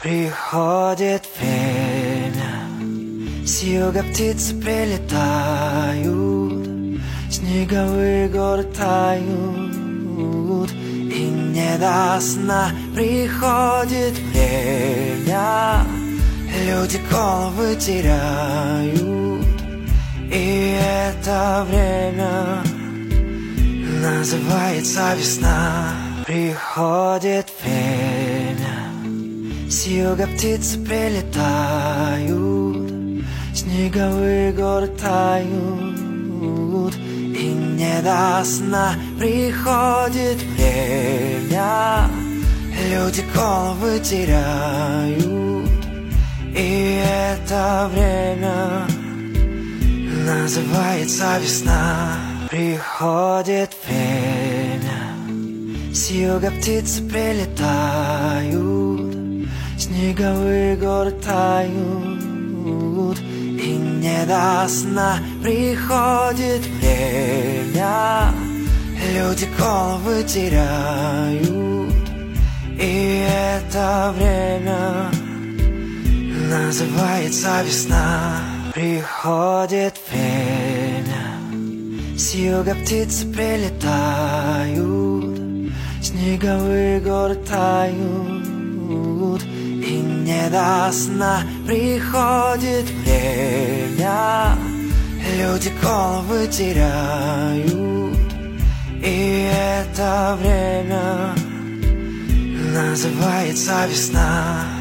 Приходит время, с юга птицы прилетают, снеговые горы тают, и не до сна приходит время, люди головы теряют, и это время называется весна. Приходит время, с юга птицы прилетают, снеговые горы тают, и не до сна приходит время, люди головы теряют, и это время называется весна. Приходит время, с юга птицы прилетают, снеговые горы тают, и не до сна приходит время, люди головы теряют, и это время называется весна. Приходит время, с юга птицы прилетают, снеговые горы тают, и не до сна приходит время, люди головы теряют, и это время называется весна.